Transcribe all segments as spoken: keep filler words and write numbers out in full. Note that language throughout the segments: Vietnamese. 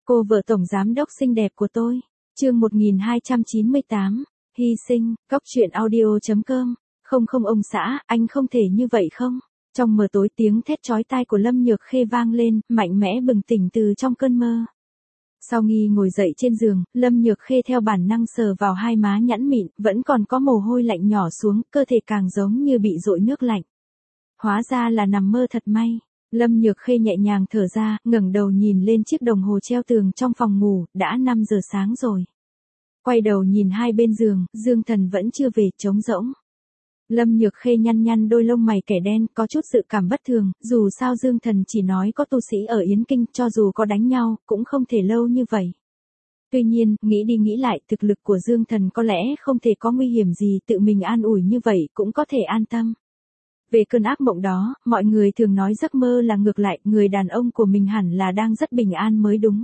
Cô vợ tổng giám đốc xinh đẹp của tôi. Chương một nghìn hai trăm chín mươi tám, hy sinh. Cóc truyện audio chấm com. Không không ông xã, anh không thể như vậy không? Trong mờ tối tiếng thét chói tai của Lâm Nhược Khê vang lên, mạnh mẽ bừng tỉnh từ trong cơn mơ. Sau nghi ngồi dậy trên giường, Lâm Nhược Khê theo bản năng sờ vào hai má nhẵn mịn, vẫn còn có mồ hôi lạnh nhỏ xuống, cơ thể càng giống như bị dội nước lạnh. Hóa ra là nằm mơ thật may. Lâm Nhược Khê nhẹ nhàng thở ra, ngẩng đầu nhìn lên chiếc đồng hồ treo tường trong phòng ngủ, đã năm giờ sáng rồi. Quay đầu nhìn hai bên giường, Dương Thần vẫn chưa về, trống rỗng. Lâm Nhược Khê nhăn nhăn đôi lông mày kẻ đen, có chút dự cảm bất thường, dù sao Dương Thần chỉ nói có tu sĩ ở Yến Kinh, cho dù có đánh nhau, cũng không thể lâu như vậy. Tuy nhiên, nghĩ đi nghĩ lại, thực lực của Dương Thần có lẽ không thể có nguy hiểm gì, tự mình an ủi như vậy cũng có thể an tâm. Về cơn ác mộng đó, mọi người thường nói giấc mơ là ngược lại, người đàn ông của mình hẳn là đang rất bình an mới đúng.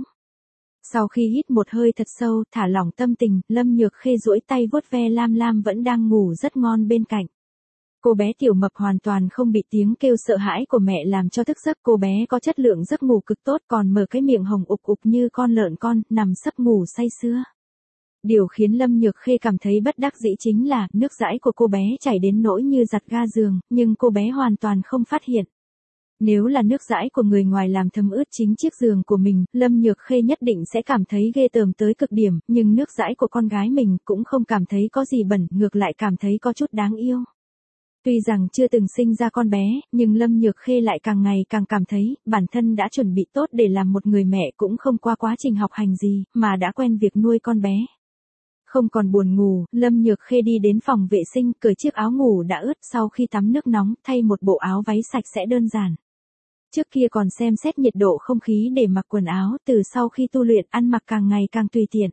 Sau khi hít một hơi thật sâu, thả lỏng tâm tình, Lâm Nhược Khê duỗi tay vuốt ve Lam Lam vẫn đang ngủ rất ngon bên cạnh. Cô bé tiểu mập hoàn toàn không bị tiếng kêu sợ hãi của mẹ làm cho thức giấc, cô bé có chất lượng giấc ngủ cực tốt, còn mở cái miệng hồng ục ục như con lợn con, nằm sấp ngủ say sưa. Điều khiến Lâm Nhược Khê cảm thấy bất đắc dĩ chính là, nước dãi của cô bé chảy đến nỗi như giặt ga giường, nhưng cô bé hoàn toàn không phát hiện. Nếu là nước dãi của người ngoài làm thấm ướt chính chiếc giường của mình, Lâm Nhược Khê nhất định sẽ cảm thấy ghê tởm tới cực điểm, nhưng nước dãi của con gái mình cũng không cảm thấy có gì bẩn, ngược lại cảm thấy có chút đáng yêu. Tuy rằng chưa từng sinh ra con bé, nhưng Lâm Nhược Khê lại càng ngày càng cảm thấy, bản thân đã chuẩn bị tốt để làm một người mẹ, cũng không qua quá trình học hành gì, mà đã quen việc nuôi con bé. Không còn buồn ngủ, Lâm Nhược Khê đi đến phòng vệ sinh, cởi chiếc áo ngủ đã ướt, sau khi tắm nước nóng, thay một bộ áo váy sạch sẽ đơn giản. Trước kia còn xem xét nhiệt độ không khí để mặc quần áo, từ sau khi tu luyện ăn mặc càng ngày càng tùy tiện.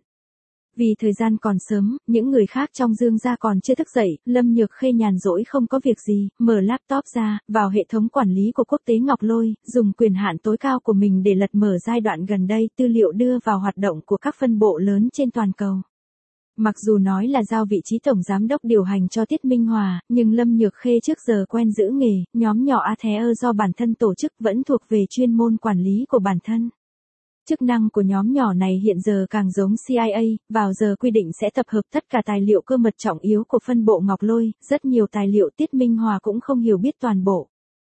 Vì thời gian còn sớm, những người khác trong Dương gia còn chưa thức dậy, Lâm Nhược Khê nhàn rỗi không có việc gì, mở laptop ra, vào hệ thống quản lý của Quốc tế Ngọc Lôi, dùng quyền hạn tối cao của mình để lật mở giai đoạn gần đây tư liệu đưa vào hoạt động của các phân bộ lớn trên toàn cầu. Mặc dù nói là giao vị trí tổng giám đốc điều hành cho Tiết Minh Hòa, nhưng Lâm Nhược Khê trước giờ quen giữ nghề, nhóm nhỏ a thé ơ do bản thân tổ chức vẫn thuộc về chuyên môn quản lý của bản thân. Chức năng của nhóm nhỏ này hiện giờ càng giống xê i a, vào giờ quy định sẽ tập hợp tất cả tài liệu cơ mật trọng yếu của phân bộ Ngọc Lôi, rất nhiều tài liệu Tiết Minh Hòa cũng không hiểu biết toàn bộ.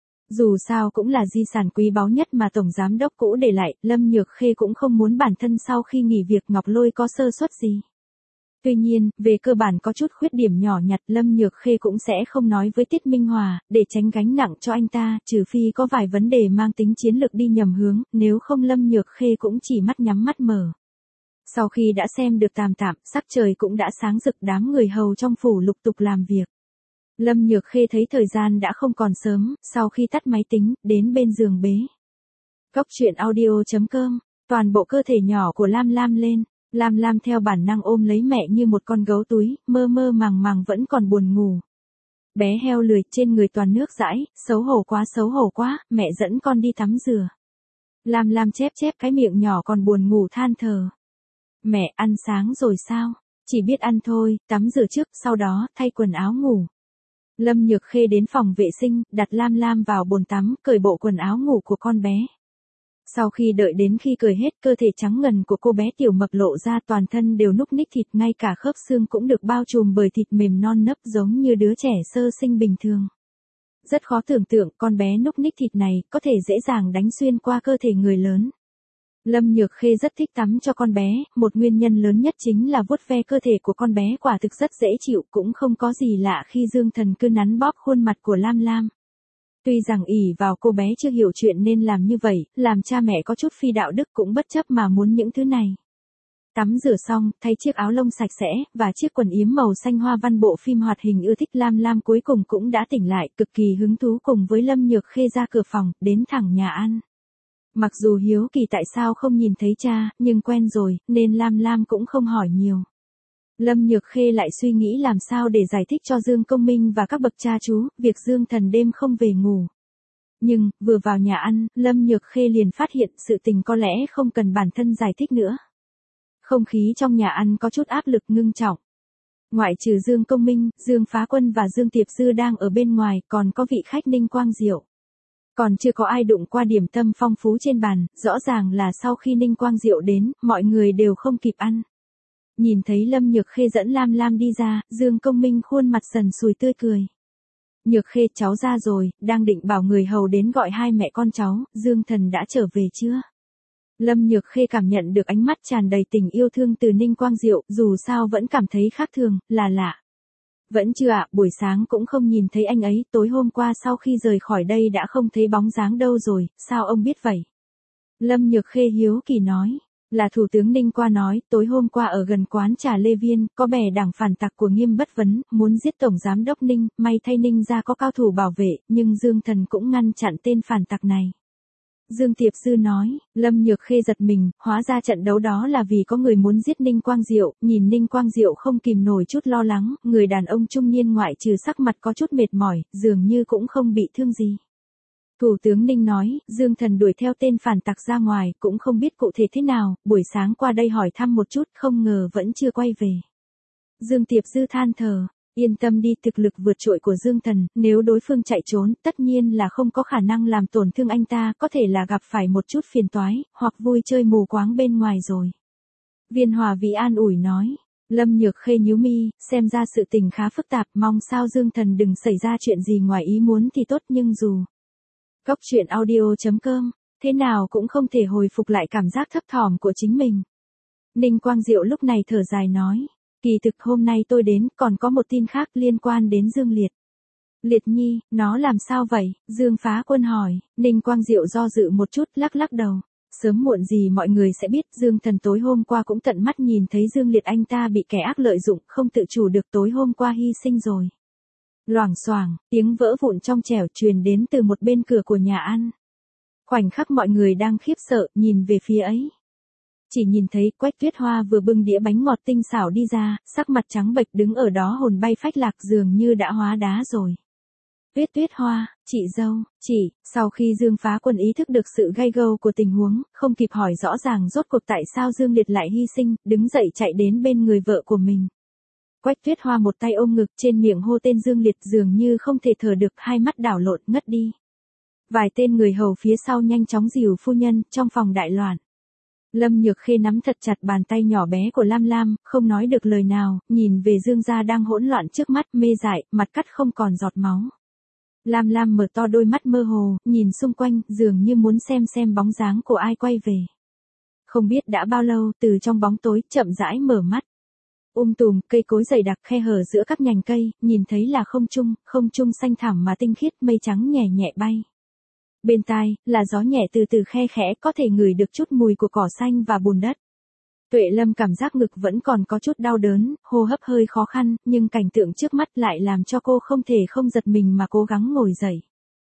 Dù sao cũng là di sản quý báu nhất mà tổng giám đốc cũ để lại, Lâm Nhược Khê cũng không muốn bản thân sau khi nghỉ việc Ngọc Lôi có sơ suất gì. Tuy nhiên, về cơ bản có chút khuyết điểm nhỏ nhặt, Lâm Nhược Khê cũng sẽ không nói với Tiết Minh Hòa, để tránh gánh nặng cho anh ta, trừ phi có vài vấn đề mang tính chiến lược đi nhầm hướng, nếu không Lâm Nhược Khê cũng chỉ mắt nhắm mắt mở. Sau khi đã xem được tạm tạm, sắc trời cũng đã sáng rực, đám người hầu trong phủ lục tục làm việc. Lâm Nhược Khê thấy thời gian đã không còn sớm, sau khi tắt máy tính, đến bên giường bế. Cóc truyện audio chấm com, toàn bộ cơ thể nhỏ của Lam Lam lên. Lam Lam theo bản năng ôm lấy mẹ như một con gấu túi, mơ mơ màng màng vẫn còn buồn ngủ. Bé heo lười, trên người toàn nước dãi, xấu hổ quá xấu hổ quá, mẹ dẫn con đi tắm rửa. Lam Lam chép chép cái miệng nhỏ còn buồn ngủ than thở. Mẹ, ăn sáng rồi sao? Chỉ biết ăn thôi, tắm rửa trước, sau đó, thay quần áo ngủ. Lâm Nhược Khê đến phòng vệ sinh, đặt Lam Lam vào bồn tắm, cởi bộ quần áo ngủ của con bé. Sau khi đợi đến khi cởi hết, cơ thể trắng ngần của cô bé tiểu mập lộ ra, toàn thân đều núc ních thịt, ngay cả khớp xương cũng được bao trùm bởi thịt mềm non nấp giống như đứa trẻ sơ sinh bình thường. Rất khó tưởng tượng con bé núc ních thịt này có thể dễ dàng đánh xuyên qua cơ thể người lớn. Lâm Nhược Khê rất thích tắm cho con bé, một nguyên nhân lớn nhất chính là vuốt ve cơ thể của con bé quả thực rất dễ chịu, cũng không có gì lạ khi Dương Thần cứ nắn bóp khuôn mặt của Lam Lam. Tuy rằng ỷ vào cô bé chưa hiểu chuyện nên làm như vậy, làm cha mẹ có chút phi đạo đức cũng bất chấp mà muốn những thứ này. Tắm rửa xong, thay chiếc áo lông sạch sẽ, và chiếc quần yếm màu xanh hoa văn bộ phim hoạt hình ưa thích, Lam Lam cuối cùng cũng đã tỉnh lại, cực kỳ hứng thú cùng với Lâm Nhược Khê ra cửa phòng, đến thẳng nhà ăn. Mặc dù hiếu kỳ tại sao không nhìn thấy cha, nhưng quen rồi, nên Lam Lam cũng không hỏi nhiều. Lâm Nhược Khê lại suy nghĩ làm sao để giải thích cho Dương Công Minh và các bậc cha chú, việc Dương Thần đêm không về ngủ. Nhưng, vừa vào nhà ăn, Lâm Nhược Khê liền phát hiện sự tình có lẽ không cần bản thân giải thích nữa. Không khí trong nhà ăn có chút áp lực ngưng trọng. Ngoại trừ Dương Công Minh, Dương Phá Quân và Dương Tiệp Dư đang ở bên ngoài, còn có vị khách Ninh Quang Diệu. Còn chưa có ai đụng qua điểm tâm phong phú trên bàn, rõ ràng là sau khi Ninh Quang Diệu đến, mọi người đều không kịp ăn. Nhìn thấy Lâm Nhược Khê dẫn Lam Lam đi ra, Dương Công Minh khuôn mặt sần sùi tươi cười. Nhược Khê, cháu ra rồi, đang định bảo người hầu đến gọi hai mẹ con cháu, Dương Thần đã trở về chưa? Lâm Nhược Khê cảm nhận được ánh mắt tràn đầy tình yêu thương từ Ninh Quang Diệu, dù sao vẫn cảm thấy khác thường, là lạ. Vẫn chưa ạ, buổi sáng cũng không nhìn thấy anh ấy, tối hôm qua sau khi rời khỏi đây đã không thấy bóng dáng đâu rồi, sao ông biết vậy? Lâm Nhược Khê hiếu kỳ nói, là Thủ tướng Ninh qua nói, tối hôm qua ở gần quán trà Lê Viên, có bè đảng phản tặc của Nghiêm Bất Vấn, muốn giết Tổng Giám đốc Ninh, may thay Ninh ra có cao thủ bảo vệ, nhưng Dương Thần cũng ngăn chặn tên phản tặc này. Dương Tiệp Dư nói, Lâm Nhược Khê giật mình, hóa ra trận đấu đó là vì có người muốn giết Ninh Quang Diệu, nhìn Ninh Quang Diệu không kìm nổi chút lo lắng, người đàn ông trung niên ngoại trừ sắc mặt có chút mệt mỏi, dường như cũng không bị thương gì. Thủ tướng Ninh nói, Dương Thần đuổi theo tên phản tặc ra ngoài, cũng không biết cụ thể thế nào, buổi sáng qua đây hỏi thăm một chút, không ngờ vẫn chưa quay về. Dương Tiệp Dư than thở. Yên tâm đi, thực lực vượt trội của Dương Thần, nếu đối phương chạy trốn, tất nhiên là không có khả năng làm tổn thương anh ta, có thể là gặp phải một chút phiền toái, hoặc vui chơi mù quáng bên ngoài rồi. Viên Hòa Vĩ an ủi nói, Lâm Nhược Khê nhíu mi, xem ra sự tình khá phức tạp, mong sao Dương Thần đừng xảy ra chuyện gì ngoài ý muốn thì tốt, nhưng dù Cốc truyện audio chấm com, thế nào cũng không thể hồi phục lại cảm giác thấp thỏm của chính mình. Ninh Quang Diệu lúc này thở dài nói, kỳ thực hôm nay tôi đến, còn có một tin khác liên quan đến Dương Liệt. Liệt Nhi, nó làm sao vậy? Dương Phá Quân hỏi. Ninh Quang Diệu do dự một chút, lắc lắc đầu. Sớm muộn gì mọi người sẽ biết, Dương Thần tối hôm qua cũng tận mắt nhìn thấy Dương Liệt anh ta bị kẻ ác lợi dụng, không tự chủ được, tối hôm qua hy sinh rồi. Loảng xoảng, tiếng vỡ vụn trong trẻo truyền đến từ một bên cửa của nhà ăn. Khoảnh khắc mọi người đang khiếp sợ, nhìn về phía ấy. Chỉ nhìn thấy Quách Tuyết Hoa vừa bưng đĩa bánh ngọt tinh xảo đi ra, sắc mặt trắng bệch đứng ở đó hồn bay phách lạc, dường như đã hóa đá rồi. Tuyết Tuyết Hoa, chị dâu, chị, sau khi Dương Phá Quân ý thức được sự gay go của tình huống, không kịp hỏi rõ ràng rốt cuộc tại sao Dương Liệt lại hy sinh, đứng dậy chạy đến bên người vợ của mình. Quách Tuyết Hoa một tay ôm ngực, trên miệng hô tên Dương Liệt, dường như không thể thở được, hai mắt đảo lộn ngất đi. Vài tên người hầu phía sau nhanh chóng dìu phu nhân, trong phòng đại loạn. Lâm Nhược Khê nắm thật chặt bàn tay nhỏ bé của Lam Lam, không nói được lời nào, nhìn về Dương gia đang hỗn loạn trước mắt, mê dại, mặt cắt không còn giọt máu. Lam Lam mở to đôi mắt mơ hồ, nhìn xung quanh, dường như muốn xem xem bóng dáng của ai quay về. Không biết đã bao lâu, từ trong bóng tối, chậm rãi mở mắt. Um tùm, cây cối dày đặc, khe hở giữa các nhành cây, nhìn thấy là không trung, không trung xanh thẳm mà tinh khiết, mây trắng nhẹ nhẹ bay. Bên tai, là gió nhẹ từ từ khe khẽ, có thể ngửi được chút mùi của cỏ xanh và bùn đất. Tuệ Lâm cảm giác ngực vẫn còn có chút đau đớn, hô hấp hơi khó khăn, nhưng cảnh tượng trước mắt lại làm cho cô không thể không giật mình mà cố gắng ngồi dậy.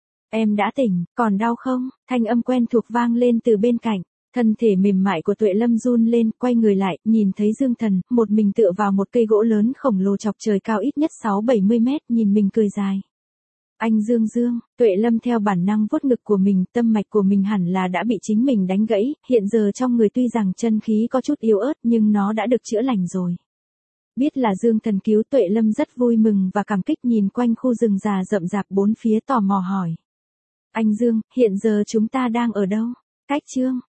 Em đã tỉnh, còn đau không? Thanh âm quen thuộc vang lên từ bên cạnh. Thân thể mềm mại của Tuệ Lâm run lên, quay người lại, nhìn thấy Dương Thần, một mình tựa vào một cây gỗ lớn khổng lồ chọc trời cao ít nhất sáu bảy mươi mét, nhìn mình cười dài. Anh Dương Dương, Tuệ Lâm theo bản năng vuốt ngực của mình, tâm mạch của mình hẳn là đã bị chính mình đánh gãy, hiện giờ trong người tuy rằng chân khí có chút yếu ớt nhưng nó đã được chữa lành rồi. Biết là Dương Thần cứu, Tuệ Lâm rất vui mừng và cảm kích, nhìn quanh khu rừng già rậm rạp bốn phía, tò mò hỏi. Anh Dương, hiện giờ chúng ta đang ở đâu? Cách Chương